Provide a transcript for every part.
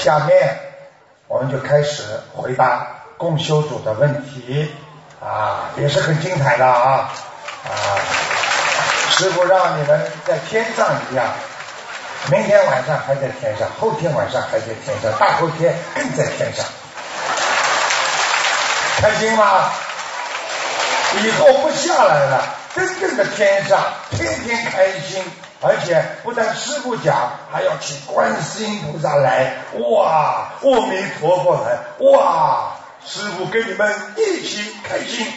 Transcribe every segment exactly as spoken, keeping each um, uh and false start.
下面我们就开始回答共修组的问题啊，也是很精彩的啊啊！师父让你们在天上一样，明天晚上还在天上，后天晚上还在天上，大后天更在天上，开心吗？以后不下来了，真正的天上，天天开心。而且不但师父讲，还要请观世音菩萨来，哇，阿弥陀佛来，哇，师父跟你们一起开心。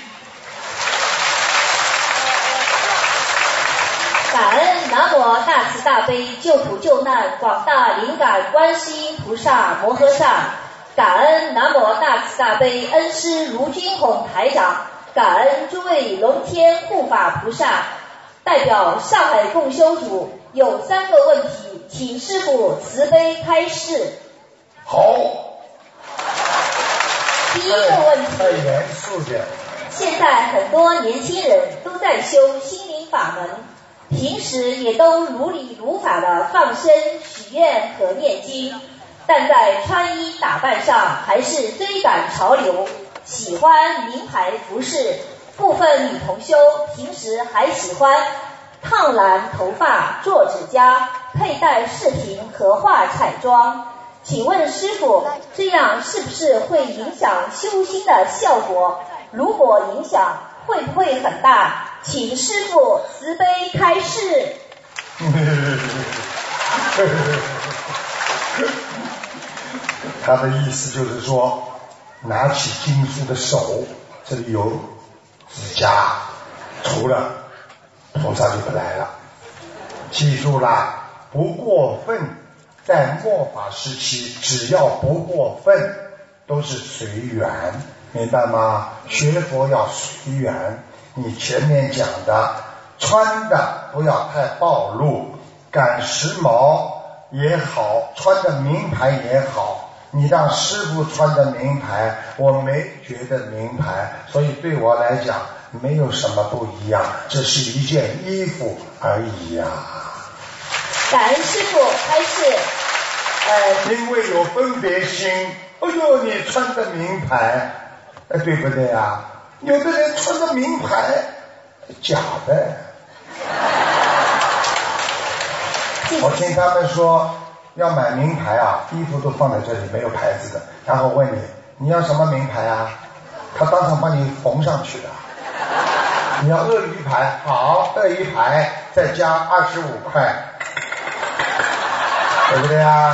感恩南无大慈大悲救苦救难广大灵感观世音菩萨摩诃萨，感恩南无大慈大悲恩师卢军宏台长，感恩诸位龙天护法菩萨。代表上海共修组有三个问题，请师父慈悲开示。 好。 第一个问题， 太严肃点。 现在很多年轻人都在修心灵法门，平时也都如理如法的放生、许愿和念经，但在穿衣打扮上还是追赶潮流，喜欢名牌服饰。部分女同修平时还喜欢烫染头发、做指甲、佩戴饰品和画彩妆。请问师父，这样是不是会影响修心的效果？如果影响，会不会很大？请师父慈悲开示。 他的意思就是说，拿起经书的手，这里有指甲，除了菩萨就不来了。记住啦，不过分，在末法时期，只要不过分，都是随缘，明白吗？学佛要随缘。你前面讲的，穿的不要太暴露，赶时髦也好，穿的名牌也好，你让师父穿的名牌，我没觉得名牌，所以对我来讲没有什么不一样，这是一件衣服而已呀、啊。 感恩师父开示。呃， 因为有分别心，哎呦，你穿的名牌，哎，对不对啊？有的人穿的名牌，假的。我听他们说要买名牌啊，衣服都放在这里没有牌子的，然后问你你要什么名牌啊，他当场帮你缝上去的。你要鳄鱼牌，好，鳄鱼牌再加二十五块，对不对啊？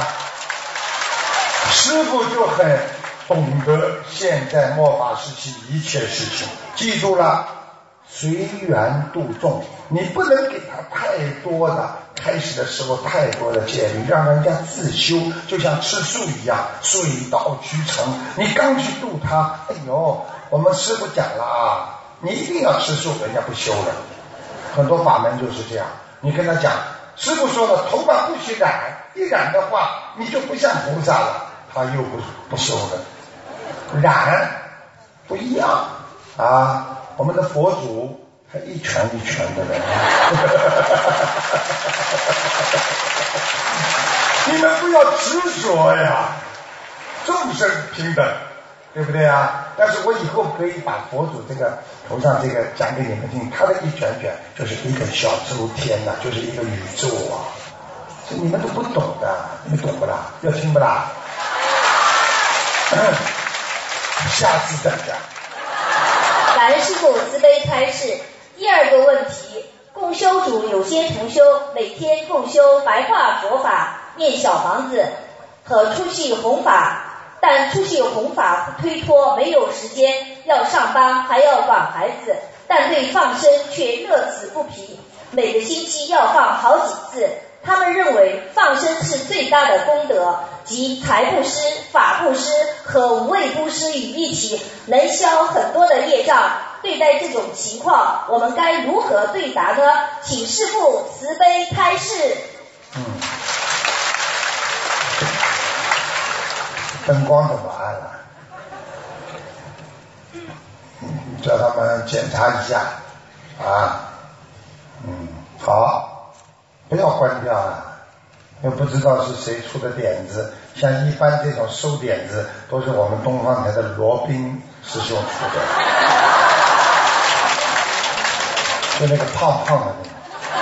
师父就很懂得现在末法时期一切事情，记住了，随缘度众，你不能给他太多的，开始的时候太多的戒律，让人家自修，就像吃素一样，水到渠成。你刚去度他，哎呦，我们师父讲了啊，你一定要吃素，人家不修了。很多法门就是这样，你跟他讲，师父说了，头发不许染，一染的话，你就不像菩萨了，他又不不修了。染不一样啊，我们的佛祖还一拳一拳的人。你们不要执着呀，众生平等，对不对啊？但是我以后可以把佛祖这个头上这个讲给你们听，他的一拳拳就是一个小周天呐、啊，就是一个宇宙啊，这你们都不懂的，你们懂不啦？要听不啦？下次再讲。 感恩师父慈悲开示。第二个问题，共修组有些同修每天共修白话佛法，念小房子和出去弘法，但出去弘法推脱，没有时间，要上班还要管孩子，但对放生却乐此不疲，每个星期要放好几次。他们认为放生是最大的功德，即财布施、法布施和无畏布施于一起，能消很多的业障。对待这种情况，我们该如何对答呢？请师父慈悲开示。 嗯，灯光怎么暗了？叫他们检查一下啊。嗯，好，不要关掉了， 又不知道是谁出的点子，像一般这种收点子都是我们东方台的罗宾师兄出的，就那个胖胖的那个。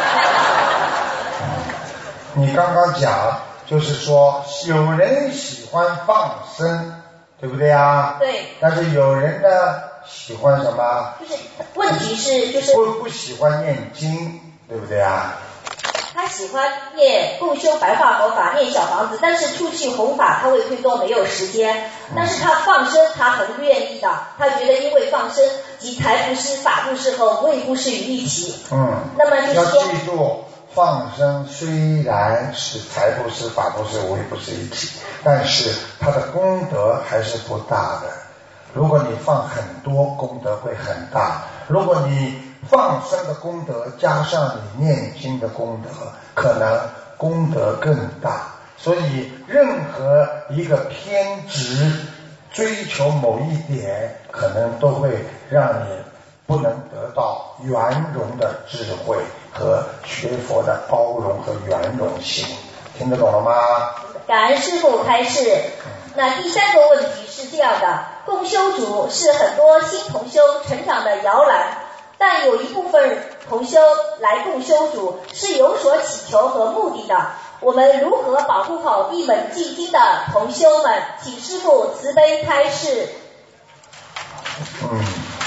你刚刚讲就是说有人喜欢放生，对不对啊？ 对。 但是有人呢喜欢什么？ 就是问题是就是不不喜欢念经，对不对啊？ 他喜欢念共修白话佛法，念小房子，但是出去弘法他会推脱没有时间。但是他放生他很愿意的，他觉得因为放生集财布施、法布施和无畏布施于一体。 嗯。 那么就是说， 要记住，放生虽然是财布施、法布施、无畏布施一体，但是它的功德还是不大的。如果你放很多，功德会很大；如果你放生的功德加上你念经的功德，可能功德更大。所以任何一个偏执追求某一点，可能都会让你不能得到圆融的智慧和学佛的包容和圆融性。听得懂了吗？ 感恩师父开示。那第三个问题是这样的，共修组是很多新同修成长的摇篮，但有一部分同修来共修组是有所祈求和目的的，我们如何保护好一门进经的同修们？请师父慈悲开示。 嗯，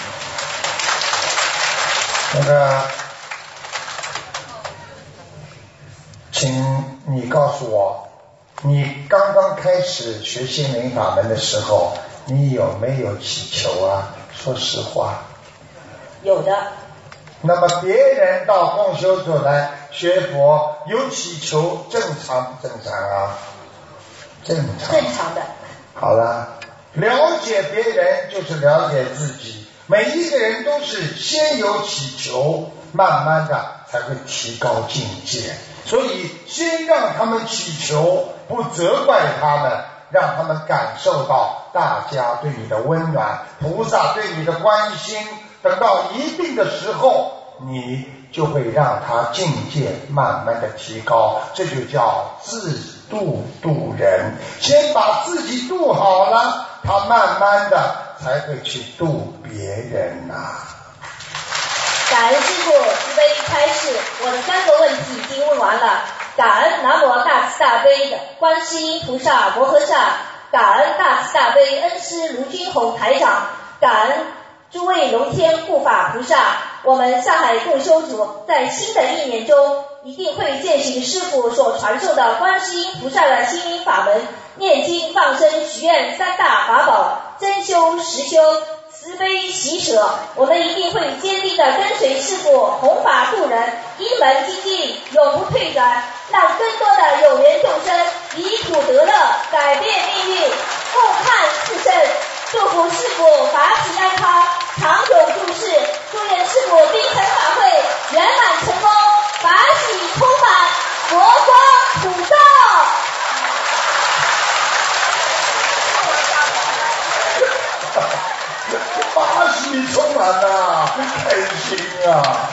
那个，请你告诉我，你刚刚开始学心灵法门的时候，你有没有祈求啊？说实话。 有的。 那么别人到共修组来学佛，有祈求正常不正常啊？正常。 正常的。 好了，了解别人就是了解自己。每一个人都是先有祈求，慢慢的才会提高境界。所以先让他们祈求，不责怪他们，让他们感受到大家对你的温暖，菩萨对你的关心。等到一定的时候，你就会让他境界慢慢的提高，这就叫自度度人。先把自己度好了，他慢慢的才会去度别人呐、啊。 感恩师父慈悲开示，我的三个问题已经问完了。感恩南无大慈大悲的观世音菩萨摩诃萨，感恩大慈大悲恩师卢军宏台长，感恩诸位龙天护法菩萨。我们上海共修组在新的一年中一定会践行师父所传授的观世音菩萨的心灵法门，念经放生许愿三大法宝，真修实修，慈悲喜舍。我们一定会坚定地跟随师父弘法度人，一门精进，永不退转，让更多的有缘众生离苦得乐，改变命运，共看自身。祝福师父法体安康，长久住世，祝愿师父冰城法会圆满成功，法喜充满，佛光普照。 法喜充满呐，开心啊！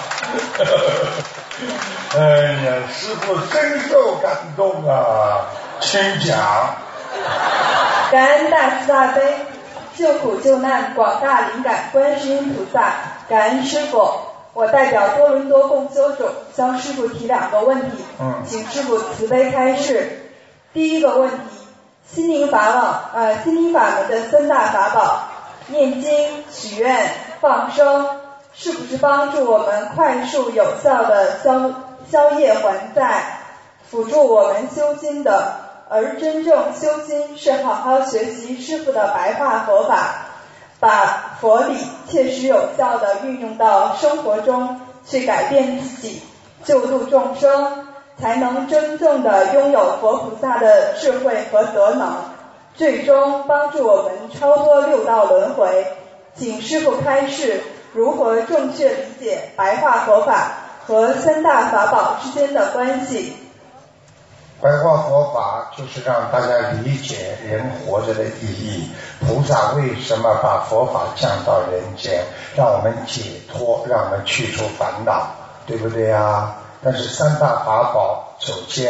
哎呀，师父深受感动啊，请讲。 感恩大慈大悲救苦救难广大灵感观世音菩萨，感恩师父。我代表多伦多共修组向师父提两个问题， 嗯， 请师父慈悲开示。第一个问题，心灵法宝呃心灵法门的三大法宝，念经、许愿、放生，是不是帮助我们快速有效的消消业还债，辅助我们修心的？而真正修心是好好学习师父的白话佛法，把佛理切实有效地运用到生活中，去改变自己，救度众生，才能真正的拥有佛菩萨的智慧和德能，最终帮助我们超脱六道轮回。请师父开示如何正确理解白话佛法和三大法宝之间的关系。 白话佛法就是让大家理解人活着的意义，菩萨为什么把佛法降到人间，让我们解脱，让我们去除烦恼，对不对啊？但是三大法宝，首先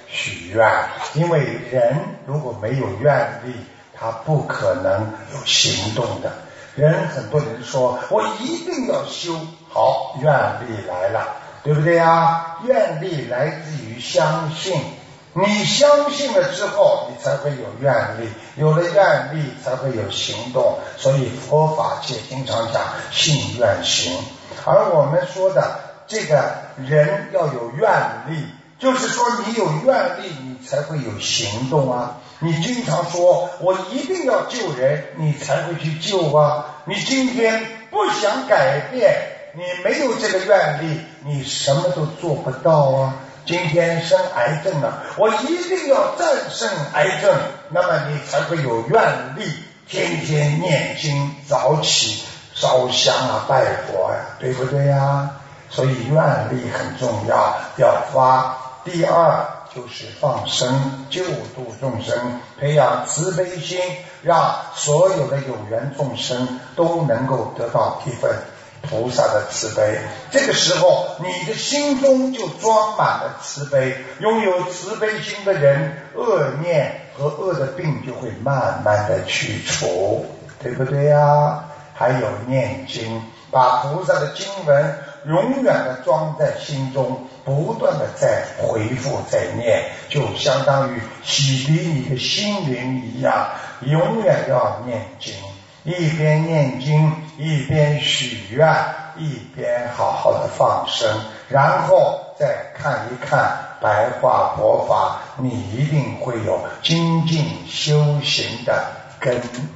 许愿，因为人如果没有愿力，他不可能有行动的。人很多人说我一定要修，好，愿力来了，对不对啊？愿力来自于相信，你相信了之后，你才会有愿力，有了愿力才会有行动。所以佛法界经常讲信愿行，而我们说的这个人要有愿力，就是说你有愿力，你才会有行动啊。你经常说我一定要救人，你才会去救啊。你今天不想改变，你没有这个愿力，你什么都做不到啊。今天生癌症了，我一定要战胜癌症，那么你才会有愿力，天天念经，早起烧香啊，拜佛呀、啊，对不对呀、啊？所以愿力很重要，要发。第二就是放生，救度众生，培养慈悲心，让所有的有缘众生都能够得到一份菩萨的慈悲。这个时候你的心中就装满了慈悲，拥有慈悲心的人，恶念和恶的病就会慢慢的去除，对不对呀？还有念经，把菩萨的经文永远的装在心中，不断的在回复在念，就相当于洗涤你的心灵一样，永远要念经，一边念经一边许愿，一边好好的放生，然后再看一看白话佛法，你一定会有精进修行的根。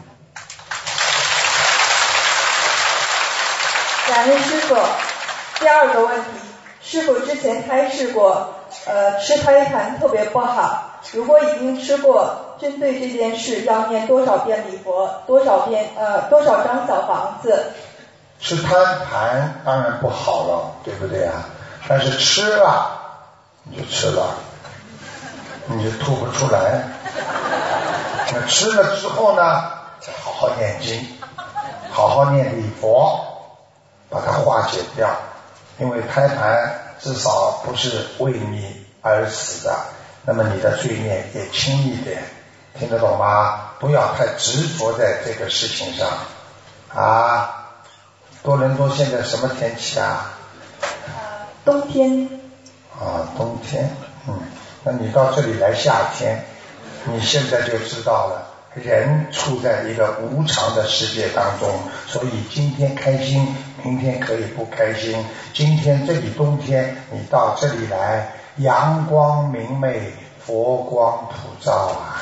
感恩师父。第二个问题，师父之前开示过，呃，吃胎盘特别不好。如果已经吃过，针对这件事要念多少遍礼佛，多少遍呃多少张小房子？ 吃胎盘当然不好了，对不对啊？但是吃了你就吃了，你就吐不出来。那吃了之后呢，再好好念经，好好念礼佛，把它化解掉。因为胎盘至少不是为你而死的，那么你的罪孽也轻一点，听得懂吗？不要太执着在这个事情上啊。多伦多现在什么天气啊？ 冬天。 啊，冬天，嗯，那你到这里来夏天，你现在就知道了，人处在一个无常的世界当中，所以今天开心，明天可以不开心。今天这里冬天，你到这里来，阳光明媚，佛光普照啊！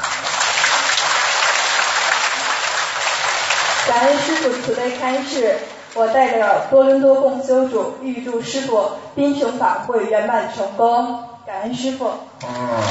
感恩师父慈悲开示，我带着多伦多共修组预祝师父槟城法会圆满成功。感恩师父。 嗯。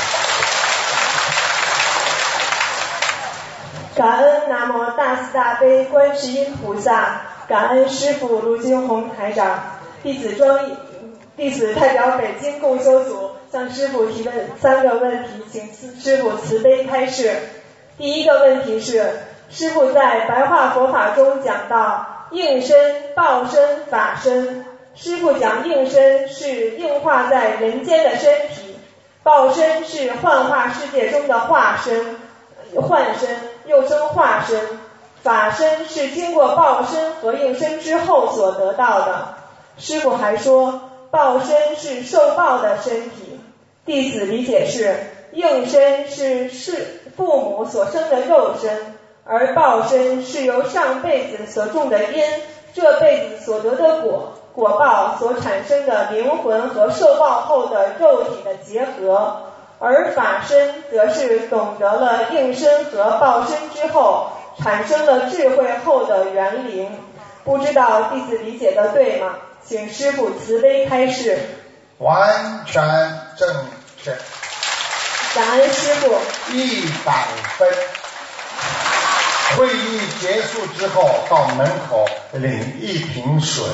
感恩南无大慈大悲观世音菩萨，感恩师父卢金红台长。弟子庄弟子代表北京共修组向师父提问三个问题，请师父慈悲开示。第一个问题是，师父在白话佛法中讲到应身、报身、法身。师父讲应身是应化在人间的身体，报身是幻化世界中的化身、幻身，又称化身。法身是经过报身和应身之后所得到的。师父还说，报身是受报的身体。弟子理解是，应身是是父母所生的肉身，而报身是由上辈子所种的因，这辈子所得的果，果报所产生的灵魂和受报后的肉体的结合。而法身则是懂得了应身和报身之后，产生了智慧后的元灵。不知道弟子理解的对吗？请师父慈悲开示。 完全正确。 感恩师父。 一百分。会议结束之后，到门口领一瓶水。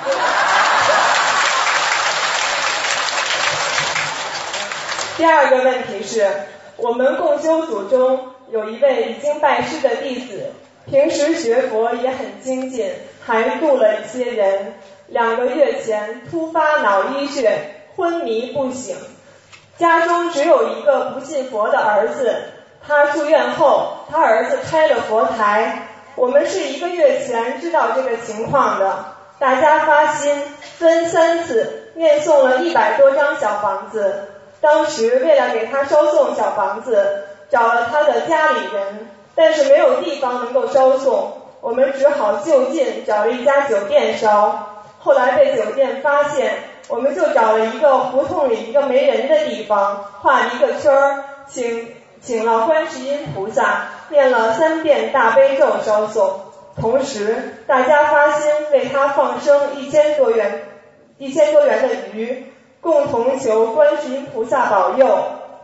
第二个问题是，我们共修组中有一位已经拜师的弟子，平时学佛也很精进，还度了一些人。两个月前突发脑溢血，昏迷不醒， 家中只有一个不信佛的儿子，他住院后，他儿子拆了佛台。我们是一个月前知道这个情况的，大家发心分三次念诵了一百多张小房子。当时为了给他烧送小房子，找了他的家里人，但是没有地方能够烧送，我们只好就近找了一家酒店烧。后来被酒店发现，我们就找了一个胡同里一个没人的地方，画了一个圈儿，请请了观世音菩萨，念了三遍大悲咒烧送。同时大家发心为他放生一千多元一千多元的鱼，共同求观世音菩萨保佑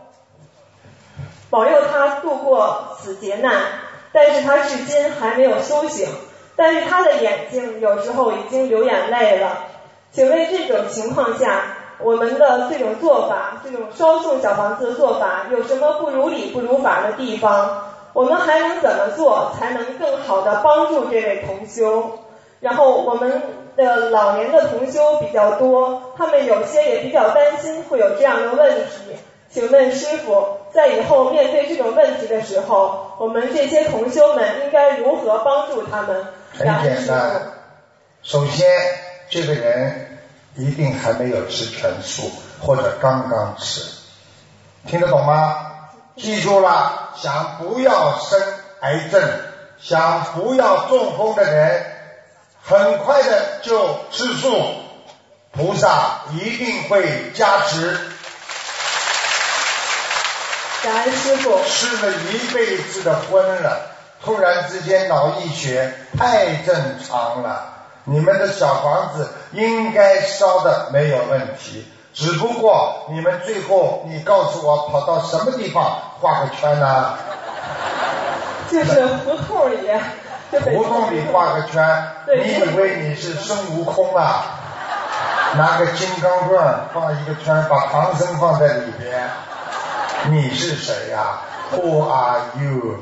保佑他度过此劫难。但是他至今还没有苏醒，但是他的眼睛有时候已经流眼泪了。请问这种情况下，我们的这种做法，这种烧送小房子的做法有什么不如理不如法的地方？我们还能怎么做才能更好的帮助这位同修？然后我们的老年的同修比较多，他们有些也比较担心会有这样的问题。请问师父，在以后面对这种问题的时候，我们这些同修们应该如何帮助他们？ 很简单，首先这个人一定还没有吃全素，或者刚刚吃，听得懂吗？记住了，想不要生癌症，想不要中风的人，很快的就吃素，菩萨一定会加持。 感恩师父。 吃了一辈子的荤了，突然之间脑溢血，太正常了。你们的小房子应该烧的没有问题，只不过你们最后你告诉我跑到什么地方画个圈呢、啊？ 就是胡同里。 胡同里画个圈，你以为你是孙悟空啊？拿个金刚棍放一个圈，把唐僧放在里边。你是谁呀、啊、？Who are you？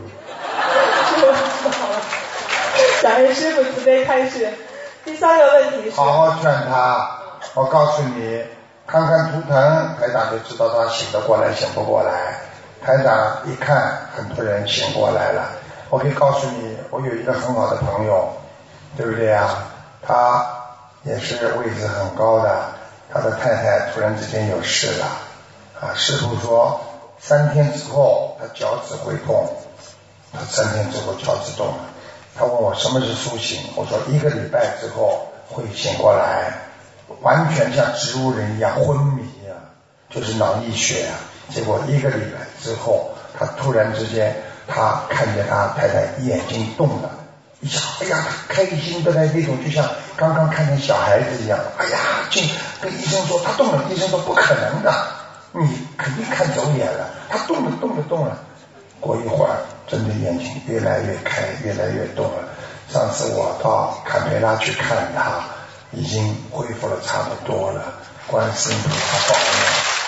感恩师父慈悲开示。第三个问题是， 好好劝他。我告诉你，看看图腾，台长就知道他醒得过来醒不过来。台长一看，很多人醒过来了。我可以告诉你，我有一个很好的朋友，对不对啊？他也是位置很高的，他的太太突然之间有事了啊，师父说三天之后他脚趾会痛，他三天之后脚趾动了。他问我什么是苏醒，我说一个礼拜之后会醒过来，完全像植物人一样昏迷啊，就是脑溢血啊。结果一个礼拜之后，他突然之间他看见他太太眼睛动了一下，哎呀，开心的那种，就像刚刚看见小孩子一样。哎呀，进跟医生说他动了，医生说不可能的，你肯定看走眼了，他动了动了动了。过一会儿真的眼睛越来越开，越来越动了。上次我到坎培拉去看他，已经恢复了差不多了，观世音菩萨保佑。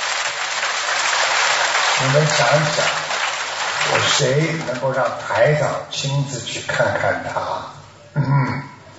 你们想想，有谁能够让台长亲自去看看他？嗯，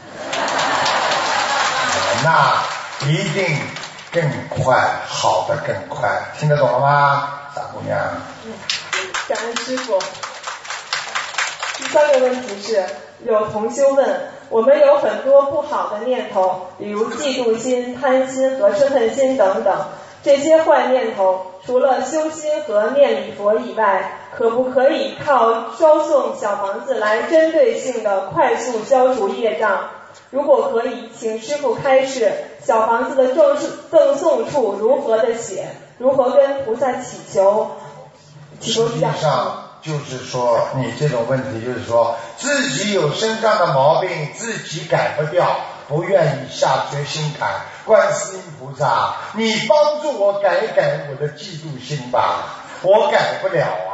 那一定更快，好的更快，听得懂了吗，大姑娘？ 嗯，感恩师父。第三个问题是，有同修问，我们有很多不好的念头，比如嫉妒心、贪心和嗔恨心等等，这些坏念头除了修心和念礼佛以外，可不可以靠烧送小房子来针对性的快速消除业障？如果可以，请师父开示小房子的赠赠送处如何的写，如何跟菩萨祈求。祈求实际上就是说，你这种问题就是说自己有身上的毛病，自己改不掉，不愿意下决心改。观世音菩萨，你帮助我改一改我的嫉妒心吧，我改不了啊，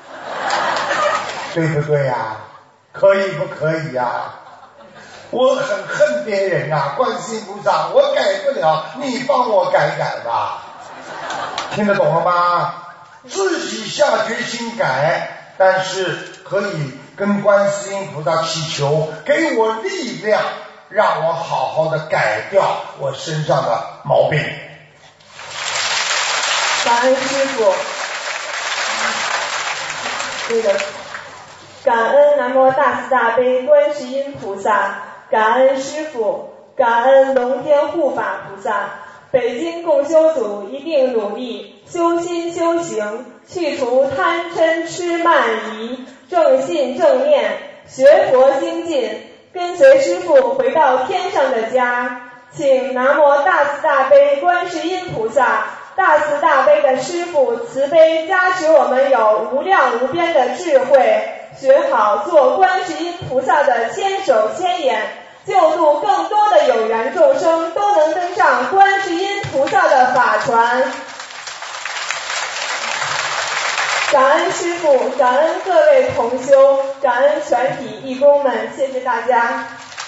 对不对呀？可以不可以呀？我很恨别人啊，观世音菩萨，我改不了，你帮我改改吧。听得懂了吗？自己下决心改，但是可以跟观世音菩萨祈求，给我力量，让我好好的改掉我身上的毛病。 感恩师父。这个感恩南无大慈大悲观世音菩萨，感恩师父，感恩龙天护法菩萨。北京共修组一定努力修心修行，去除贪嗔痴慢疑，正信正念，学佛精进，跟随师父回到天上的家。请南无大慈大悲观世音菩萨，大慈大悲的师父慈悲加持我们有无量无边的智慧，学好做观世音菩萨的千手千眼，救度更多的有缘众生都能登上观世音菩萨的法船。感恩师父，感恩各位同修，感恩全体义工们，谢谢大家。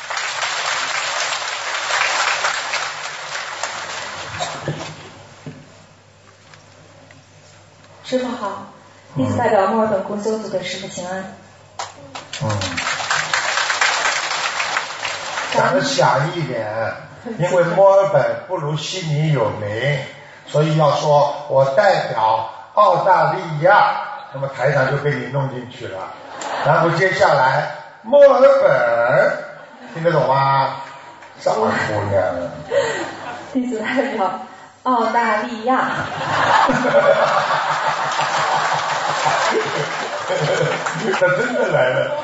师父好，弟子代表墨尔本共修组给师父请安。 嗯，讲的响一点，因为墨尔本不如悉尼有名，所以要说我代表澳大利亚，那么台长就被你弄进去了。然后接下来墨尔本，听得懂吗？傻姑娘。 弟子代表澳大利亚。 他真的来了。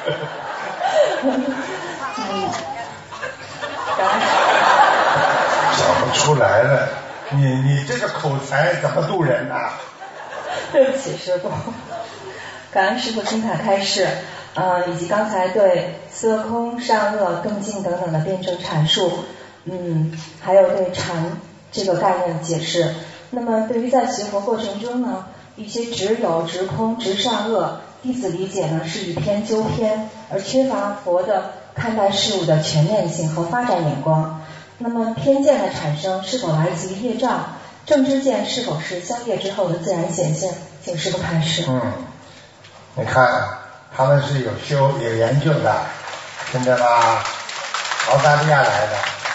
想不出来了，你你这个口才怎么渡人啊？ 对不起师父，感恩师父精彩开示，呃，以及刚才对色空、善恶、动静等等的辩证阐述，嗯，还有对禅这个概念的解释。那么对于在学佛过程中呢，一些执有、执空、执善恶，弟子理解呢是以偏纠偏，而缺乏佛的看待事物的全面性和发展眼光。那么偏见的产生是否来自于业障？正知见是否是消业之后的自然显现？请师父开示。 嗯，你看他们是有修有研究的，听着吧，澳大利亚来的。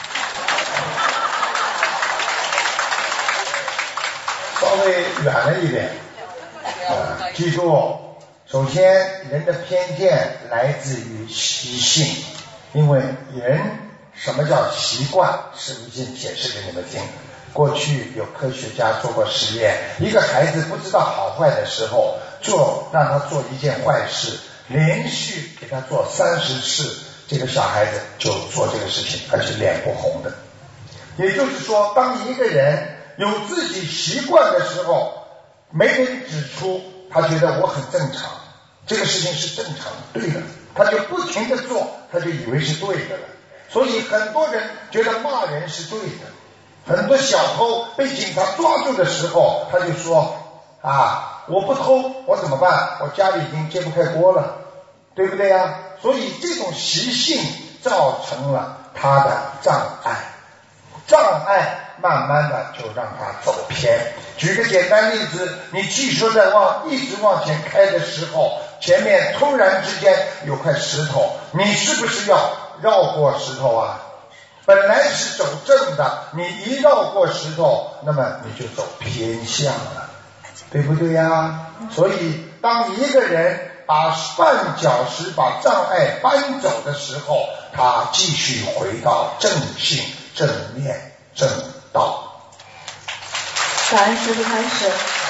稍微远了一点，呃，记住，首先人的偏见来自于习性，因为人什么叫习惯，师父先解释给你们听。过去有科学家做过实验，一个孩子不知道好坏的时候，做让他做一件坏事，连续给他做三十次，这个小孩子就做这个事情，而且脸不红的。也就是说，当一个人有自己习惯的时候，没人指出，他觉得我很正常，这个事情是正常的，对的，他就不停的做，他就以为是对的了。所以很多人觉得骂人是对的，很多小偷被警察抓住的时候，他就说啊，我不偷，我怎么办？我家里已经揭不开锅了，对不对呀？所以这种习性造成了他的障碍，障碍慢慢的就让他走偏。举个简单例子，你汽车在往一直往前开的时候，前面突然之间有块石头，你是不是要绕过石头啊？本来是走正的，你一绕过石头，那么你就走偏向了，对不对呀？所以当一个人把绊脚石把障碍搬走的时候，他继续回到正性正念正道。 感恩师父开始。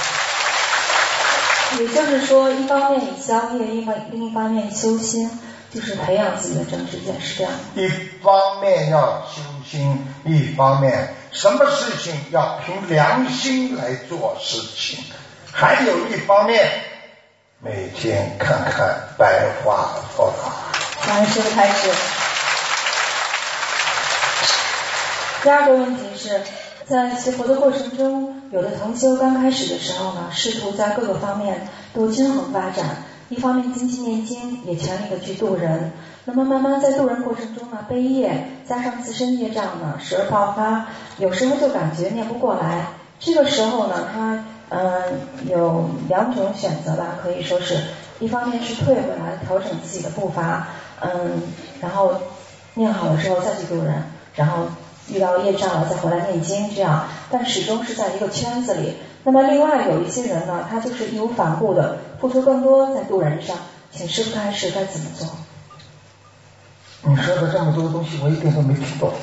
也就是说，一方面以消业，另外另一方面修心，就是培养自己的正知见，是这样的。 一方面要修心，一方面什么事情要凭良心来做事情，还有一方面每天看看白话佛法。 感恩师父开始。第二个问题是，在学佛的过程中，有的同修刚开始的时候呢，试图在各个方面都均衡发展，一方面精进念经，也全力的去度人。那么慢慢在度人过程中呢，悲业加上自身业障呢，时而爆发，有时候就感觉念不过来。这个时候呢，他嗯、呃、有两种选择吧，可以说是一方面是退回来调整自己的步伐，嗯，然后念好了之后再去度人，然后遇到业障了再回来念经，这样，但始终是在一个圈子里。 那么另外有一些人呢，他就是义无反顾的付出更多在渡人上，请师父开示该怎么做？ 你说的这么多东西，我一点都没听懂。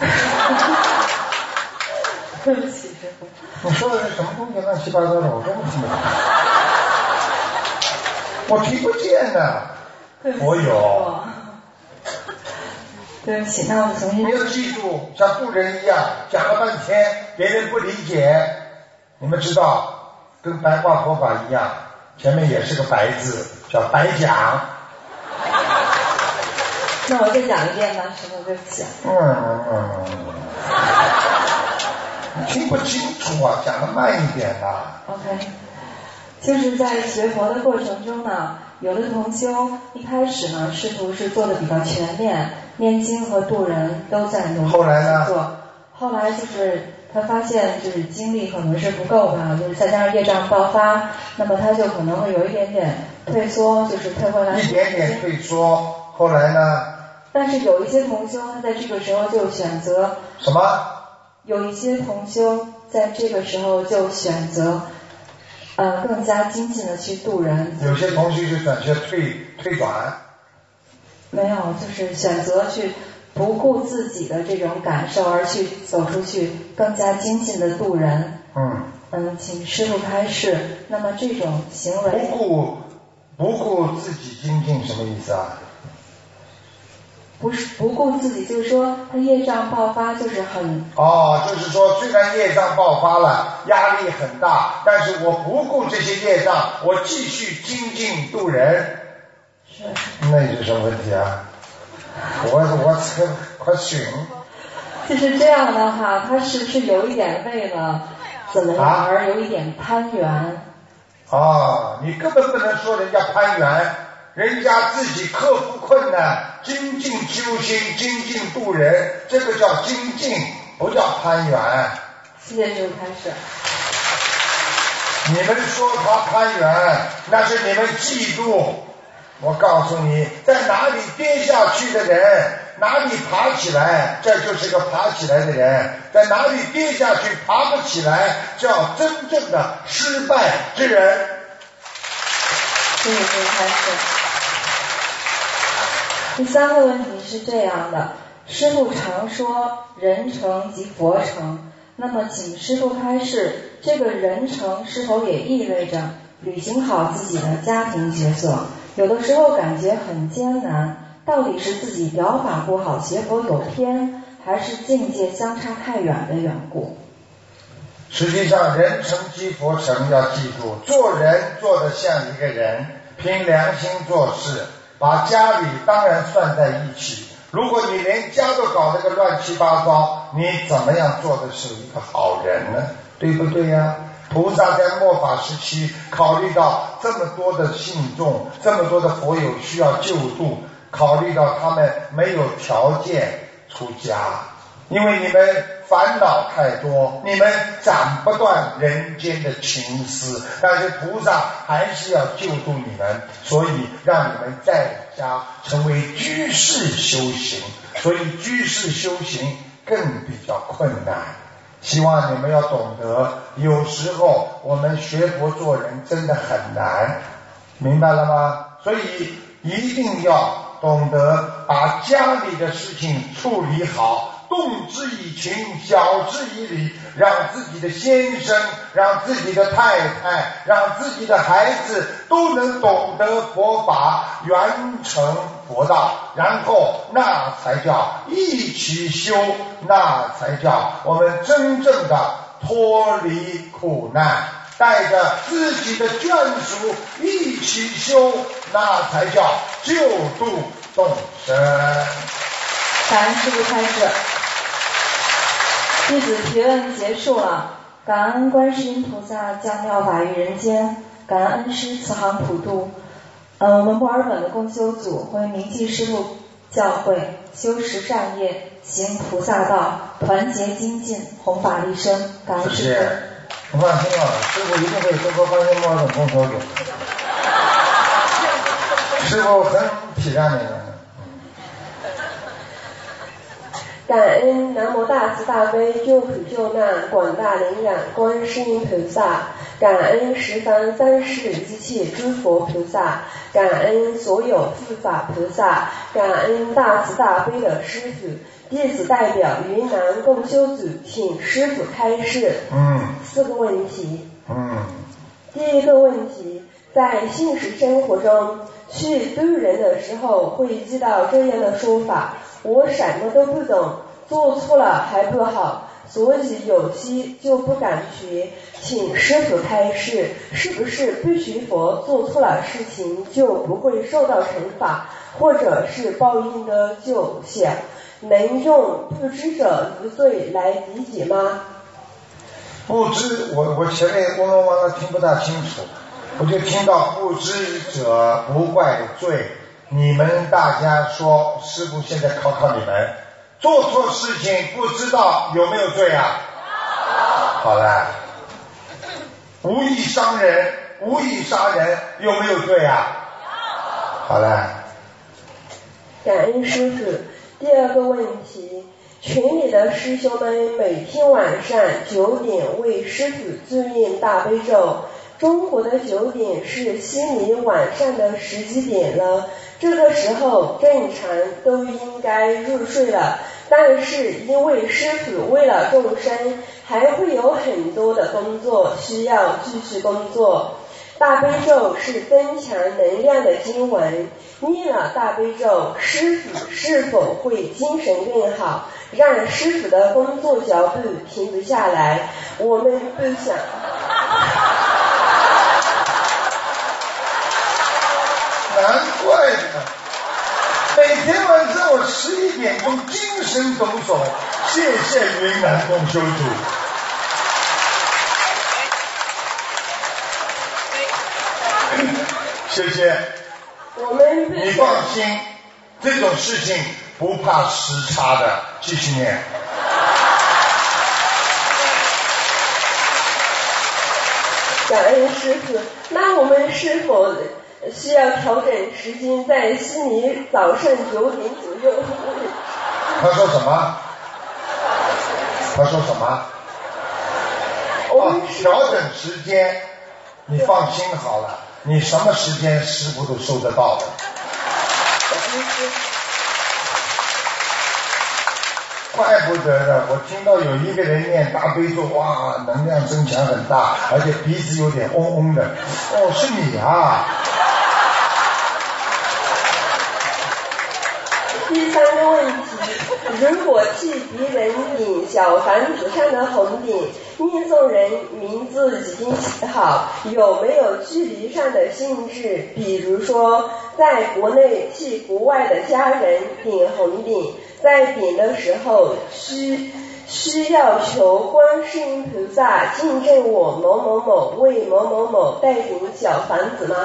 对不起，师父。 你说的是什么东西？乱七八糟的，我真的听不懂。我听不见呢。我有。 对不起，那我重新。 你要记住，像渡人一样，讲了半天，别人不理解。你们知道，跟白话佛法一样，前面也是个白字，叫白讲。 那我再讲一遍吧，师父，对不起。 嗯嗯嗯。你听不清楚啊，讲得慢一点啦。 OK， 就是在学佛的过程中呢，有的同修一开始呢，师父是做的比较全面，念经和渡人都在努力后来呢做。后来就是他发现就是精力可能是不够吧，就是再加上业障爆发，那么他就可能会有一点点退缩，就是退回来。 一点点退缩，后来呢？ 但是有一些同修他在这个时候就选择什么？ 有一些同修在这个时候就选择呃更加精进的去渡人。 有些同修就选择退退转。 没有，就是选择去不顾自己的这种感受而去走出去，更加精进的渡人。 嗯。 嗯，请师父开示。那么这种行为不顾不顾自己精进什么意思啊？ 不是不顾自己，就是说他业障爆发就是很哦，就是说虽然业障爆发了，压力很大，但是我不顾这些业障，我继续精进渡人。 是。 那有什么问题啊？我我这快醒。 就是这样的话，他是不是有一点为了怎么样而有一点攀缘？ 啊，哦，你根本不能说人家攀缘。人家自己克服困难，精进修心，精进渡人，这个叫精进，不叫攀缘。 谢谢师父开始。 你们说他攀缘，那是你们嫉妒。我告诉你，在哪里跌下去的人，哪里爬起来，这就是个爬起来的人；在哪里跌下去爬不起来，叫真正的失败之人。 谢谢师父开始。第三个问题是这样的，师父常说人成即佛成，那么请师父开示，这个人成是否也意味着履行好自己的家庭角色？有的时候感觉很艰难，到底是自己表法不好，学佛有偏，还是境界相差太远的缘故？ 实际上人成即佛成，要记住，做人做得像一个人，凭良心做事，把家里当然算在一起。如果你连家都搞得个乱七八糟，你怎么样做的是一个好人呢？对不对呀？菩萨在末法时期考虑到这么多的信众，这么多的佛友需要救度，考虑到他们没有条件出家，因为你们烦恼太多，你们斩不断人间的情丝，但是菩萨还是要救度你们，所以让你们在家成为居士修行，所以居士修行更比较困难。希望你们要懂得，有时候我们学佛做人真的很难，明白了吗？所以一定要懂得把家里的事情处理好，动之以情，晓之以理，让自己的先生，让自己的太太，让自己的孩子都能懂得佛法，圆成佛道，然后那才叫一起修，那才叫我们真正的脱离苦难，带着自己的眷属一起修，那才叫救度众生。 感恩师父开示。弟子提问结束了，感恩观世音菩萨降妙法于人间，感恩恩师慈航普渡。呃，我们墨尔本的共修组会铭记师父教诲，修十善业，行菩萨道，团结精进，弘法利生。感恩师父。 你放心啊，师父一定会中国观音墨尔本共修组。师父很体谅你们。 感恩南无大慈大悲救苦救难广大灵感观世音菩萨，感恩十方三世一切诸佛菩萨，感恩所有护法菩萨，感恩大慈大悲的师父。弟子代表云南共修组请师父开示。 嗯。 四个问题。 嗯。 第一个问题，在现实生活中去渡人的时候会遇到这样的说法，我什么都不懂，做错了还不好，所以有些就不敢学，请师父开示，是不是不学佛做错了事情就不会受到惩罚，或者是报应的就小，能用不知者无罪来理解吗？ 不知，我我前面嗡嗡嗡的听不大清楚，我就听到不知者不怪罪。你们大家说，师父现在考考你们，做错事情不知道有没有罪啊？好了，无意伤人，无意杀人，有没有罪啊？好了。 感恩师父。第二个问题，群里的师兄们每天晚上九点为师父助念大悲咒。中国的九点是悉尼晚上的十几点了，这个时候正常都应该入睡了，但是因为师父为了众生，还会有很多的工作需要继续工作。大悲咒是增强能量的经文，念了大悲咒，师父是否会精神更好，让师父的工作脚步停不下来？我们不想。 难怪的，每天晚上我十一点钟精神抖擞，谢谢云南共修组。谢谢。 我们你放心，这种事情不怕时差的，继续念。 感恩师父，那我们是否需要调整时间，在悉尼早上九点左右？ 他说什么？他说什么？哦，调整时间，你放心好了，你什么时间师父都收得到的。怪不得的，我听到有一个人念大悲咒，哇，能量增强很大，而且鼻子有点嗡嗡的。哦，是你啊。 第三个问题，如果替别人点小房子上的红点，念诵人名字已经写好，有没有距离上的限制？比如说，在国内替国外的家人点红点，在点的时候需需要求观世音菩萨见证我某某某为某某某带点小房子吗？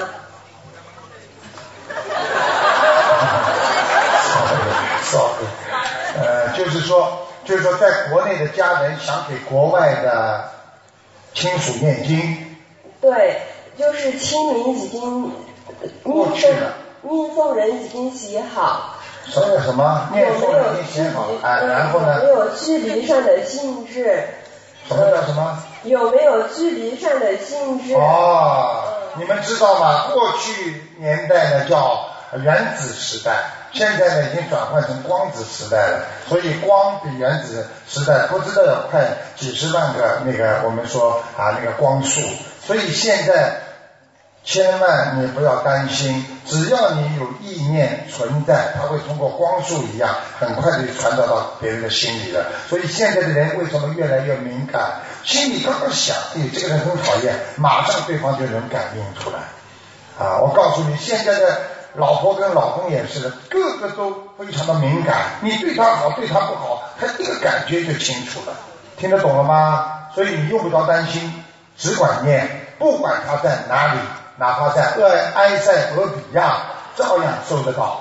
呃，就是说，就是说，在国内的家人想给国外的亲属念经， 对，就是清明已经过去了， 念诵人已经写好， 什么什么念诵人已经写好，哎，然后呢？ 有没有距离上的限制？ 什么叫什么？ 有没有距离上的限制？ 哦，你们知道吗？过去年代呢叫原子时代，现在呢已经转换成光子时代了，所以光比原子时代不知道要快几十万个那个我们说啊那个光速，所以现在千万你不要担心，只要你有意念存在，它会通过光速一样很快的传导到别人的心里了。所以现在的人为什么越来越敏感，心里刚刚想哎这个人很讨厌，马上对方就能感应出来啊！我告诉你，现在的老婆跟老公也是的，个个都非常的敏感，你对他好对他不好，他一个感觉就清楚了，听得懂了吗？所以你用不着担心，只管念，不管他在哪里，哪怕在埃塞俄比亚，照样收得到。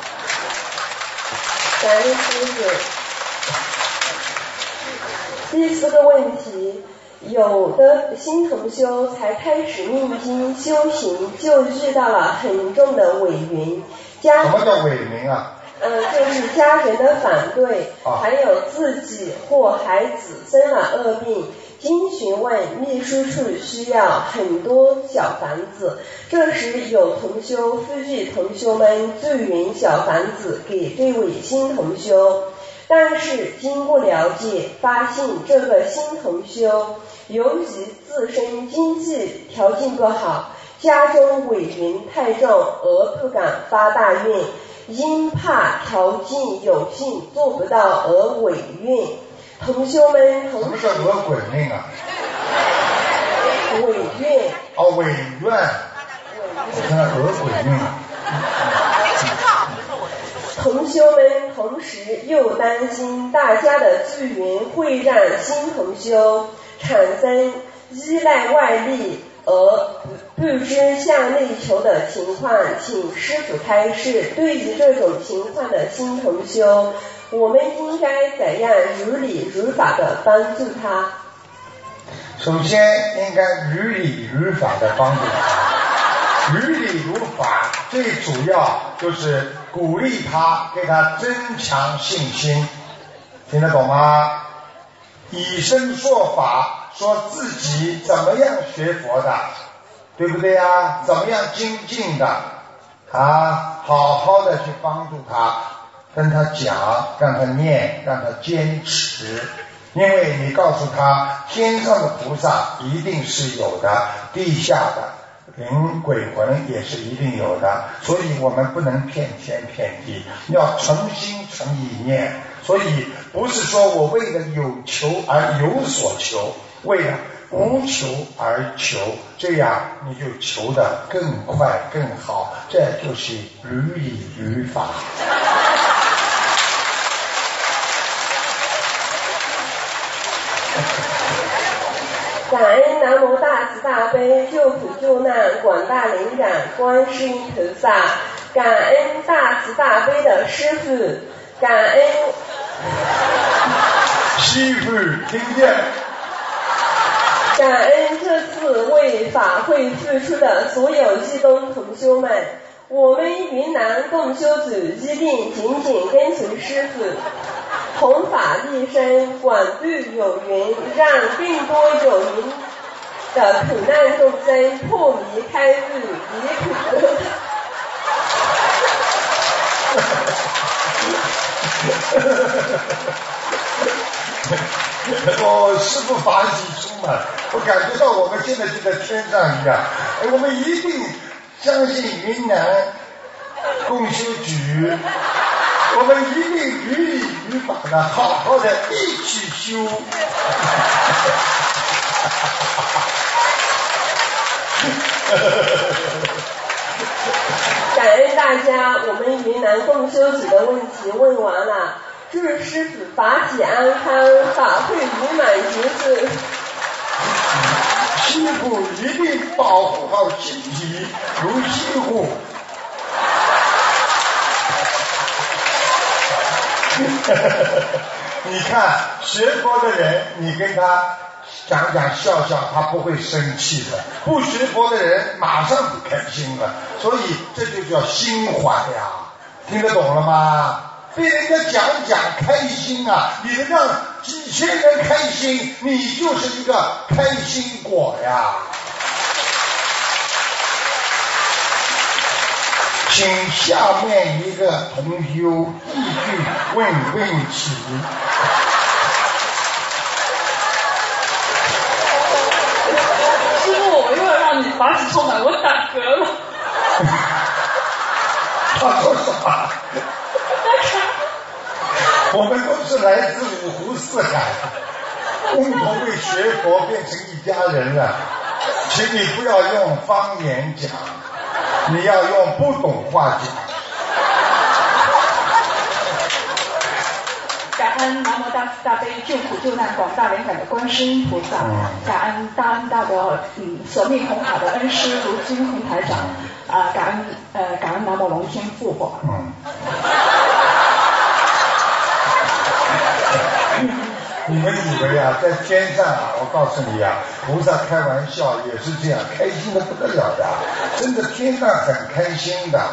感恩师父。第四个问题，有的新同修才开始念经修行，就遇到了很重的伪云。 什么叫伪云啊？ 呃，就是家人的反对，还有自己或孩子生了恶病，经询问秘书处需要很多小房子，这时有同修呼吁同修们助援小房子给这位新同修，但是经过了解，发现这个新同修由于自身经济条件不好，家中委员太重而不敢发大愿，因怕条件有限做不到而违愿。同修们同时什么叫恶鬼命啊？ 违愿哦，违愿，我看到恶鬼命啊。 同修们同时又担心大家的助援会让新同修产生依赖外力而不知向内求的情况，请师父开示，对于这种情况的新同修，我们应该怎样如理如法的帮助他？ 首先应该如理如法的帮助他，如理如法最主要就是鼓励他，给他增强信心，听得懂吗？以身说法，说自己怎么样学佛的，对不对啊？怎么样精进的啊？好好的去帮助他，跟他讲，让他念，让他坚持。因为你告诉他，天上的菩萨一定是有的，地下的灵鬼魂也是一定有的，所以我们不能骗天骗地，要诚心诚意念。所以不是说我为了有求而有所求，为了无求而求，这样你就求得更快更好，这就是如理如法。 感恩南无大慈大悲救苦救难广大灵感观世音菩萨，感恩大慈大悲的师父，感恩师父听见， 感恩这次为法会付出的所有义工同修们，我们云南共修组一定紧紧跟随师父，弘法利生，广度有缘，让更多有缘的苦难众生破迷开悟，离苦得乐。 我师父法喜充满，我感觉到我们现在就在天上一样。我们一定相信云南共修局，我们一定如理如法的好好的一起修。 感恩大家，我们云南共修组的问题问完了，祝师父法体安康，法会圆满结束。 师父一定保护好身体，如西护。你看学佛的人，你跟他讲讲笑笑，他不会生气的；不学佛的人马上不开心了。所以这就叫心怀呀，听得懂了吗？被人家讲讲开心啊，你让几千人开心，你就是一个开心果呀。请下面一个同修继续问问题。 师父，我又要让你法喜充满，我打嗝了。 他说什么？我们都是来自五湖四海，共同为学佛变成一家人了。请你不要用方言讲，你要用不懂话讲。 感恩南无大慈大悲救苦救难广大灵感的观世音菩萨，感恩大恩大德嗯舍命弘法的恩师卢金红台长，啊、呃、感恩呃感恩南无龙天父佛。 嗯。你们以为啊，在天上啊，我告诉你啊，菩萨开玩笑也是这样，开心的不得了的，真的天上很开心的。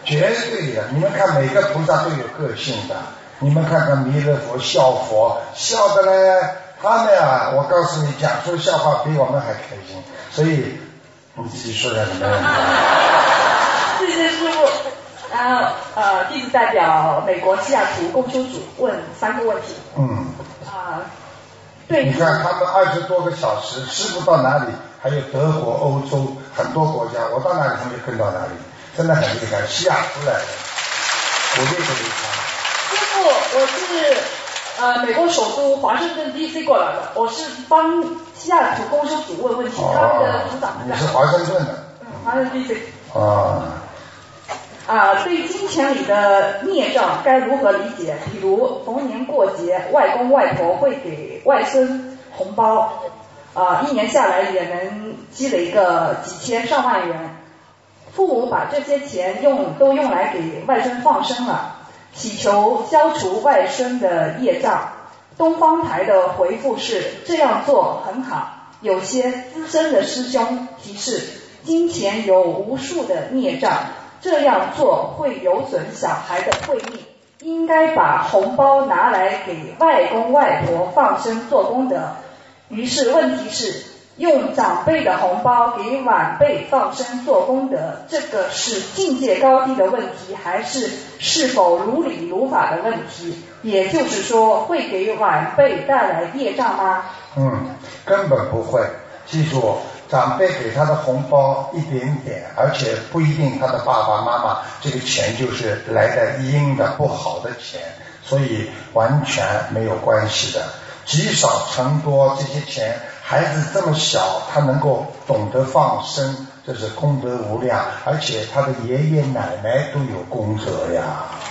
绝对的。你们看每个菩萨都有个性的，你们看看弥勒佛笑佛笑的嘞，他们啊，我告诉你，讲出笑话比我们还开心。所以你自己说点什么问题？ 谢谢师父。然后呃，弟子代表美国西雅图共修组问三个问题。 嗯。 啊、呃，对。 你看他们二十多个小时，师父到哪里？还有德国、欧洲很多国家，我到哪里他们就跟到哪里，真的很厉害。西雅图来的，鼓励鼓励他。 师父，我是呃美国首都华盛顿 D C 过来的，我是帮西雅图共修组问问题，他们的组长你是华盛顿的？ 嗯，华盛顿 D C。 啊。 啊，对金钱里的孽障该如何理解？比如逢年过节，外公外婆会给外孙红包，啊，一年下来也能积累个几千上万元。父母把这些钱用都用来给外孙放生了，祈求消除外孙的业障。东方台的回复是这样做很好，有些资深的师兄提示，金钱有无数的孽障。这样做会有损小孩的慧命，应该把红包拿来给外公外婆放生做功德。于是问题是，用长辈的红包给晚辈放生做功德，这个是境界高低的问题，还是是否如理如法的问题？也就是说，会给晚辈带来业障吗？ 嗯，根本不会。记住，长辈给他的红包一点点，而且不一定他的爸爸妈妈这个钱就是来的阴的不好的钱，所以完全没有关系的。积少成多，这些钱孩子这么小，他能够懂得放生，这是功德无量，而且他的爷爷奶奶都有功德呀。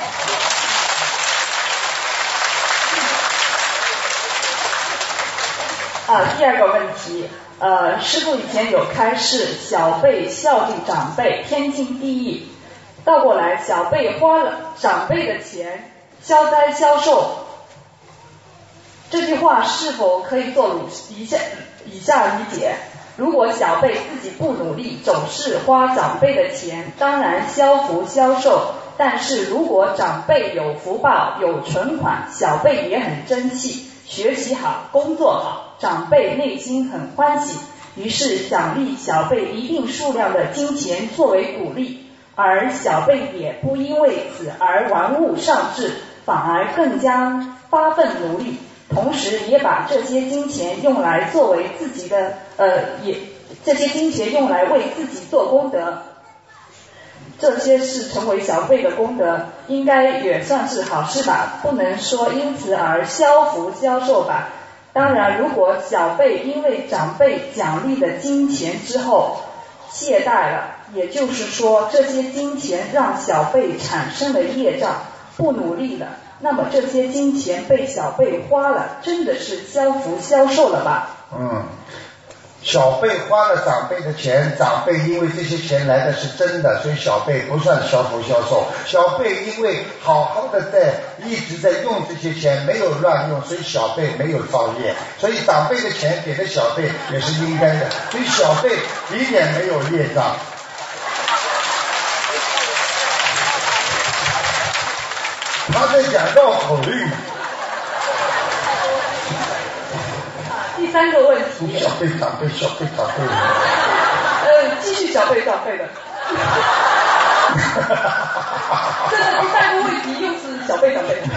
啊，第二个问题，呃，师父以前有开示，小辈孝敬长辈天经地义，倒过来小辈花了长辈的钱消灾消寿，这句话是否可以做以下以下理解？如果小辈自己不努力，总是花长辈的钱，当然消福消寿，但是如果长辈有福报有存款，小辈也很争气，学习好工作好，长辈内心很欢喜，于是奖励小辈一定数量的金钱作为鼓励，而小辈也不因为此而玩物丧志，反而更加发奋努力，同时也把这些金钱用来作为自己的呃也这些金钱用来为自己做功德，这些是成为小辈的功德，应该也算是好事吧，不能说因此而消福消寿吧。当然，如果小辈因为长辈奖励的金钱之后懈怠了，也就是说这些金钱让小辈产生了业障，不努力了，那么这些金钱被小辈花了，真的是消福消寿了吧？ 嗯。小辈花了长辈的钱，长辈因为这些钱来的是真的，所以小辈不算消福消寿。小辈因为好好的在一直在用这些钱，没有乱用，所以小辈没有造业，所以长辈的钱给的小辈也是应该的，所以小辈一点没有业障。他在讲绕口令。 第三个问题， 小辈长辈小辈长辈， 呃，继续小辈长辈的。这个第三个问题又是小辈长辈。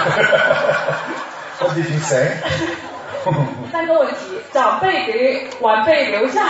What did you say？ 第三个问题，长辈给晚辈留下。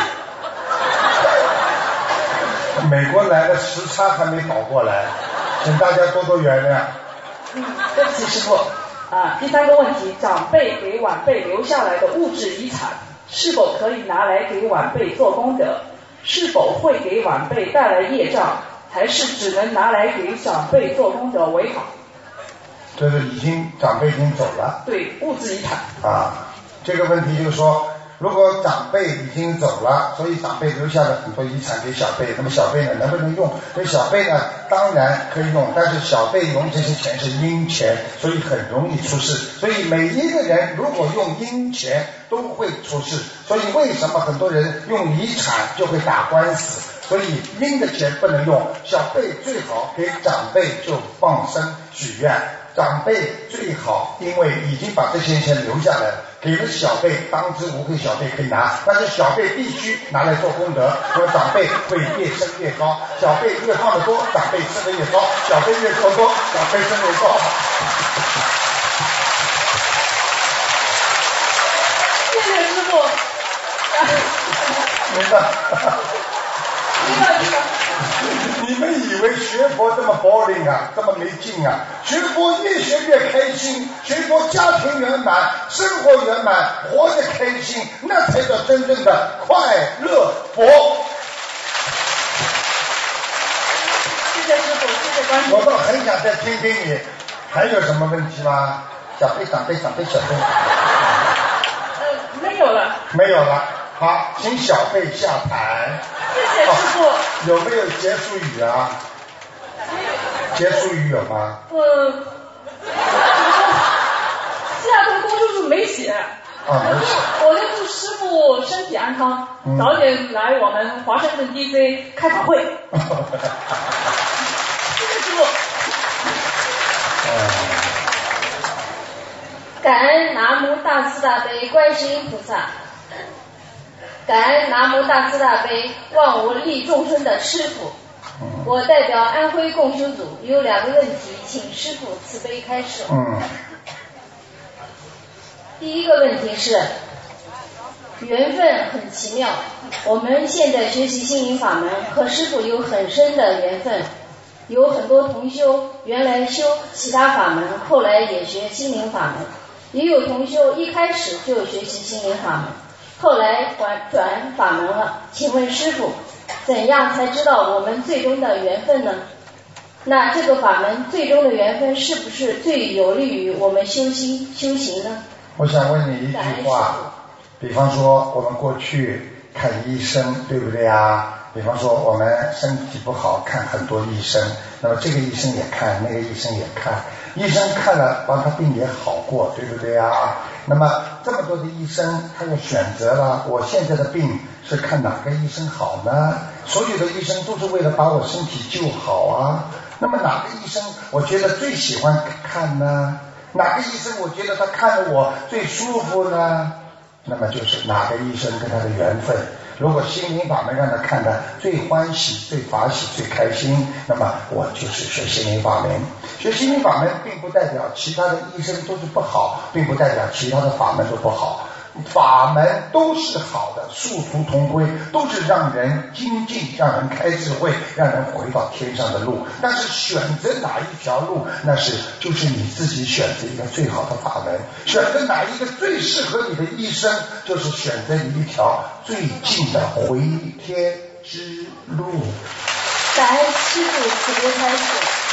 美国来的时差还没倒过来，请大家多多原谅。 嗯，对不起师傅。啊，第三个问题，长辈给晚辈留下来的物质遗产，是否可以拿来给晚辈做功德？是否会给晚辈带来业障？还是只能拿来给长辈做功德为好？ 这是已经长辈已经走了。 对，物质遗产。 啊，这个问题就是说，如果长辈已经走了，所以长辈留下了很多遗产给小辈，那么小辈呢能不能用？所以小辈呢当然可以用，但是小辈用这些钱是阴钱，所以很容易出事。所以每一个人如果用阴钱都会出事。所以为什么很多人用遗产就会打官司？ 所以阴的钱不能用，小辈最好给长辈就放生许愿，长辈最好因为已经把这些钱留下来了，给了小辈当之无愧，小辈可以拿，但是小辈必须拿来做功德，因为长辈会越升越高，小辈越放得多，长辈升得越高，小辈越做多，小辈升得越高。 谢谢师傅。 明白。你们以为学佛这么 boring 啊，这么没劲啊？学佛越学越开心，学佛家庭圆满，生活圆满，活得开心，那才叫真正的快乐佛。 谢谢师傅，谢谢关心。 我倒很想再听听你还有什么问题吗？小辈长辈长辈小辈。 呃，没有了。 没有了。好，请小辈下台。 谢谢师傅。 哦、有没有结束语啊？结束语有吗？ 呃，下头公修组没写。 啊，没写。 我就祝师傅身体安康，嗯、早点来我们华盛顿 D C 开法会。谢谢师傅。 感恩南无大慈大悲观世音菩萨，感恩南无大慈大悲万无利众生的师父。我代表安徽共修组有两个问题，请师父慈悲开示。 嗯。 第一个问题是，缘分很奇妙，我们现在学习心灵法门和师父有很深的缘分，有很多同修原来修其他法门，后来也学心灵法门，也有同修一开始就学习心灵法门，后来转转法门了。请问师父，怎样才知道我们最终的缘分呢？那这个法门最终的缘分是不是最有利于我们修心修行呢？ 我想问你一句话，比方说我们过去看医生，对不对啊？比方说我们身体不好看很多医生，那么这个医生也看，那个医生也看，医生看了帮他病也好过，对不对啊？那么这么多的医生，他就选择了我现在的病是看哪个医生好呢？所有的医生都是为了把我身体救好啊。那么哪个医生我觉得最喜欢看呢？哪个医生我觉得他看了我最舒服呢？那么就是哪个医生跟他的缘分。如果心灵法门让他看的最欢喜、最法喜、最开心，那么我就是学心灵法门。学心灵法门并不代表其他的医生都是不好，并不代表其他的法门都不好，法门都是好的，殊途同归，都是让人精进，让人开智慧，让人回到天上的路。但是选择哪一条路，那是就是你自己选择一个最好的法门。选择哪一个最适合你的医生，就是选择你一条最近的回天之路。 感恩师父慈悲开示。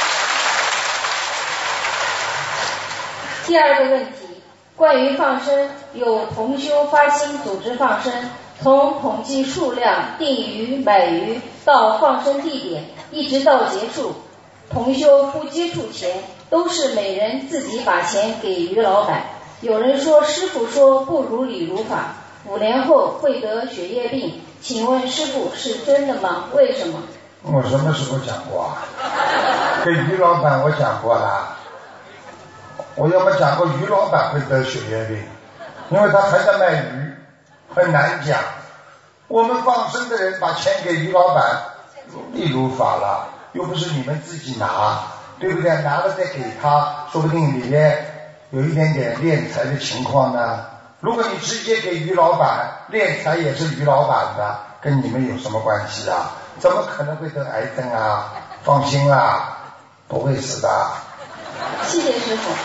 第二个问题，关于放生，有同修发心组织放生，从统计数量、定鱼、买鱼到放生地点，一直到结束，同修不接触钱，都是每人自己把钱给于老板。有人说师父说不如理如法，五年后会得血液病，请问师父是真的吗？为什么？ 我什么时候讲过啊？给于老板我讲过了。我要么讲过于老板会得血液病，因为他还在卖鱼，很难讲。我们放生的人把钱给于老板，例如法了，又不是你们自己拿，对不对？拿了再给他，说不定里面有一点点敛财的情况呢。如果你直接给于老板，敛财也是于老板的，跟你们有什么关系啊？怎么可能会得癌症啊？放心啦，不会死的。 谢谢师父。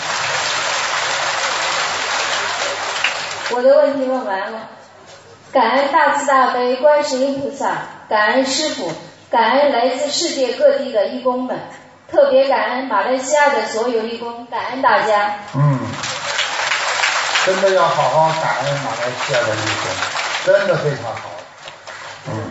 我的问题问完了，感恩大慈大悲观世音菩萨，感恩师父，感恩来自世界各地的义工们，特别感恩马来西亚的所有义工，感恩大家。 嗯，真的要好好感恩马来西亚的义工，真的非常好。嗯。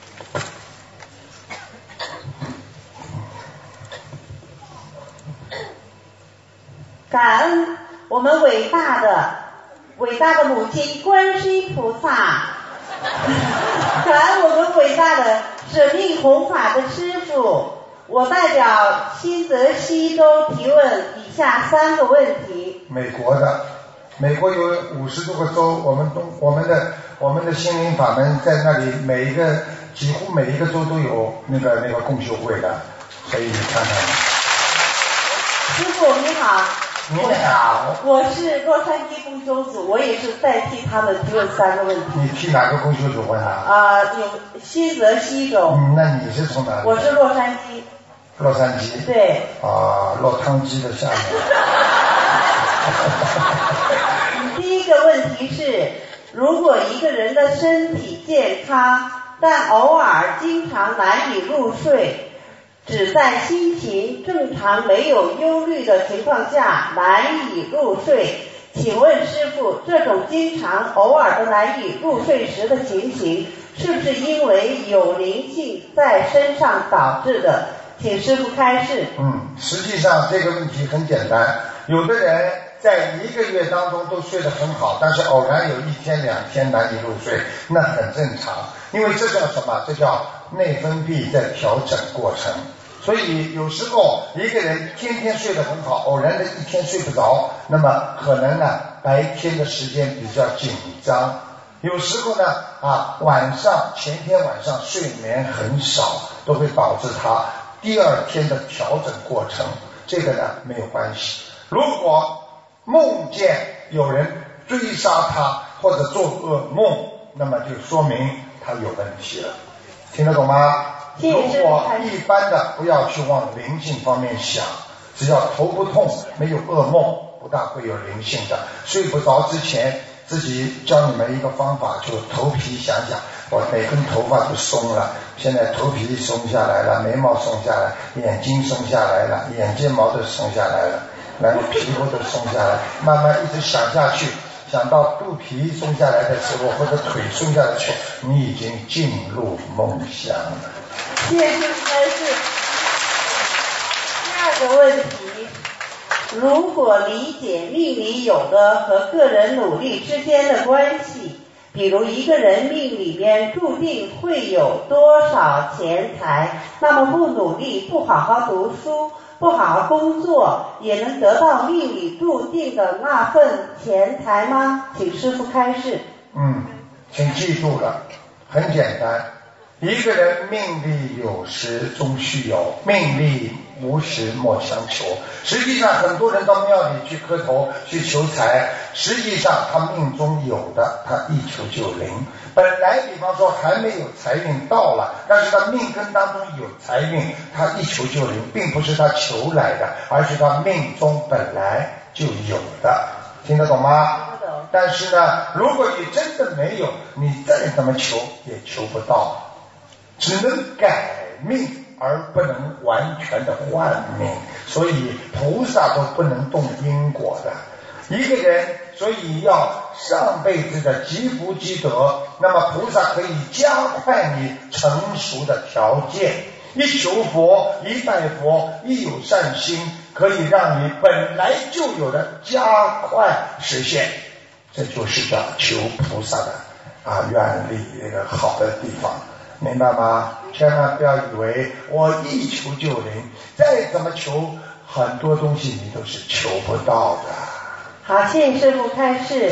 感恩我们伟大的伟大的母亲观世音菩萨，感恩我们伟大的舍命弘法的师父，我代表新泽西州提问以下三个问题。 美国的，美国有五十多个州，我们东我们的我们的心灵法门在那里，每一个几乎每一个州都有那个那个共修会的，所以你看看。 师父你好。 你好。 我是洛杉矶共修组，我也是代替他们提问三个问题。 你替哪个共修组问啊？ 啊、呃，有新泽西州。 嗯，那你是从哪里？ 我是洛杉矶。 洛杉矶。 对。 啊，落汤鸡的下面。 第一个问题是，如果一个人的身体健康，但偶尔经常难以入睡，只在心情正常没有忧虑的情况下难以入睡，请问师父，这种经常偶尔的难以入睡时的情形，是不是因为有灵性在身上导致的？请师父开示。 嗯，实际上这个问题很简单，有的人在一个月当中都睡得很好，但是偶然有一天两天难以入睡，那很正常，因为这叫什么？这叫内分泌在调整过程。所以有时候一个人天天睡得很好，偶然的一天睡不着，那么可能呢白天的时间比较紧张，有时候呢啊晚上前天晚上睡眠很少，都会导致他第二天的调整过程，这个呢没有关系。如果梦见有人追杀他或者做噩梦，那么就说明他有问题了，听得懂吗？如果一般的不要去往灵性方面想，只要头不痛没有噩梦，不大会有灵性的。睡不着之前自己教你们一个方法，就头皮想想，我每根头发都松了，现在头皮松下来了，眉毛松下来，眼睛松下来了，眼睫毛都松下来了，然后皮肤都松下来，慢慢一直想下去，想到肚皮松下来的时候，或者腿松下来的时候，你已经进入梦乡了。 谢谢师父开示。第二个问题，如果理解命里有的和个人努力之间的关系，比如一个人命里面注定会有多少钱财，那么不努力，不好好读书，不好好工作，也能得到命里注定的那份钱财吗？请师父开示。 嗯，请记住了，很简单，一个人命里有时终须有，命里无时莫强求。实际上很多人到庙里去磕头去求财，实际上他命中有的他一求就灵。本来比方说还没有财运到了，但是他命根当中有财运，他一求就灵，并不是他求来的，而是他命中本来就有的。听得懂吗？但是呢，如果你真的没有，你再怎么求也求不到，只能改命而不能完全的换命，所以菩萨都不能动因果的。一个人所以要上辈子的积福积德，那么菩萨可以加快你成熟的条件。一求佛，一拜佛，一有善心，可以让你本来就有的加快实现。这就是叫求菩萨的啊愿力那个好的地方，明白吗？千万不要以为我一求就灵，再怎么求很多东西你都是求不到的。 好，谢谢师父开示。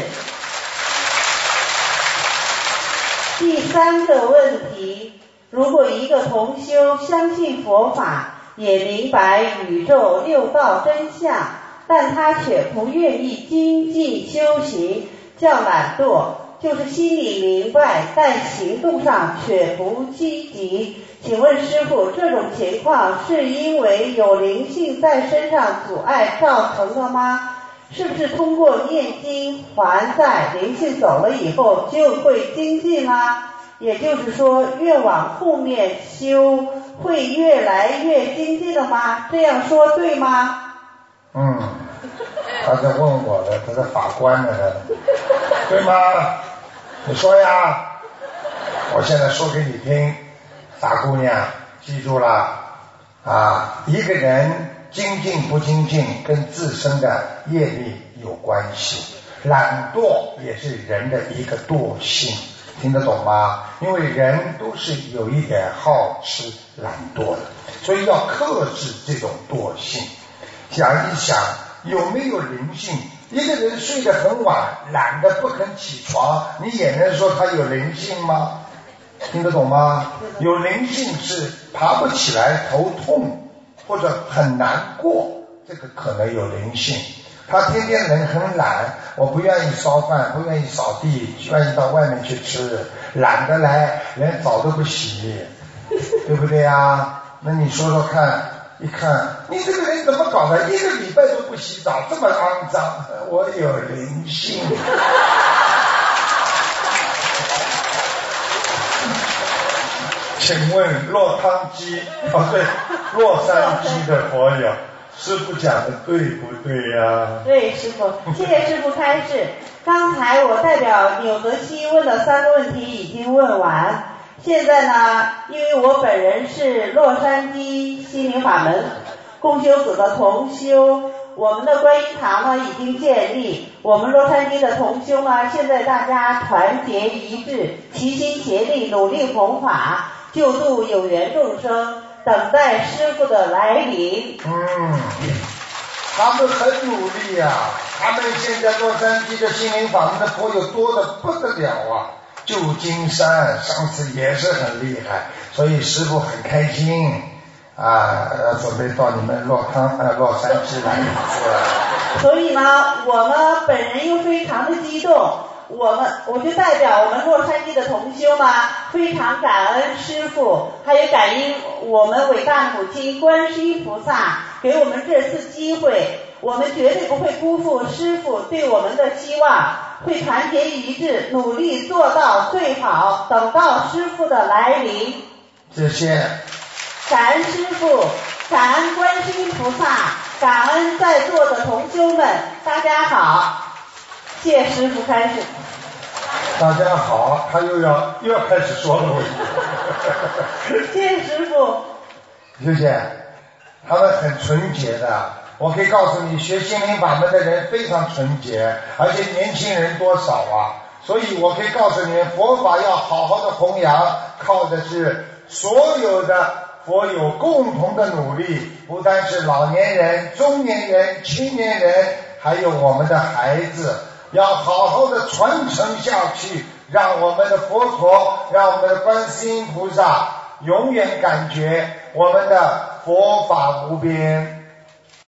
第三个问题，如果一个同修相信佛法，也明白宇宙六道真相，但他却不愿意精进修行，较懒惰，就是心里明白，但行动上却不积极。请问师父，这种情况是因为有灵性在身上阻碍造成的吗？是不是通过念经还债，灵性走了以后就会精进啦？也就是说，越往后面修会越来越精进的吗？这样说对吗？ 嗯，他在问我的，他是法官的，对吗？你说呀，我现在说给你听，傻姑娘，记住了啊！一个人精进不精进，跟自身的业力有关系。懒惰也是人的一个惰性， 听得懂吗？因为人都是有一点好吃懒惰的，所以要克制这种惰性。想一想有没有灵性，一个人睡得很晚，懒得不肯起床，你也能说他有灵性吗？听得懂吗？有灵性是爬不起来，头痛或者很难过，这个可能有灵性。他天天人很懒，我不愿意烧饭，不愿意扫地，愿意到外面去吃，懒得来，连澡都不洗，对不对呀？那你说说看，一看你这个人怎么搞的，一个礼拜都不洗澡，这么肮脏，我有灵性。请问洛汤鸡，哦对，洛杉矶的佛友，师父讲的对不对呀、啊？ 对，师父，谢谢师父开示。刚才我代表纽泽西问的三个问题已经问完，现在呢，因为我本人是洛杉矶心灵法门共修组的同修，我们的观音堂呢已经建立，我们洛杉矶的同修呢，现在大家团结一致，齐心协力，努力弘法，救度有缘众生，等待师父的来临。 嗯，他们很努力呀、啊，他们现在洛杉矶的心灵法门的佛友多得不得了啊！旧金山上次也是很厉害，所以师父很开心啊，准备到你们洛康呃洛杉矶来一次。 所以呢，我呢本人又非常的激动。我们我就代表我们洛杉矶的同修嘛，非常感恩师父，还有感恩我们伟大母亲观世音菩萨给我们这次机会，我们绝对不会辜负师父对我们的希望，会团结一致，努力做到最好，等到师父的来临。 谢谢。 感恩师父，感恩观世音菩萨，感恩在座的同修们，大家好。谢谢师父开始。 大家好，他又要又要开始说了。 谢谢师父。 谢谢。他们很纯洁的，我可以告诉你，学心灵法门的人非常纯洁，而且年轻人多少啊，所以我可以告诉你们，佛法要好好的弘扬，靠的是所有的佛友共同的努力，不单是老年人、中年人、青年人，还有我们的孩子，要好好的传承下去，让我们的佛陀，让我们的观世音菩萨永远感觉我们的佛法无边。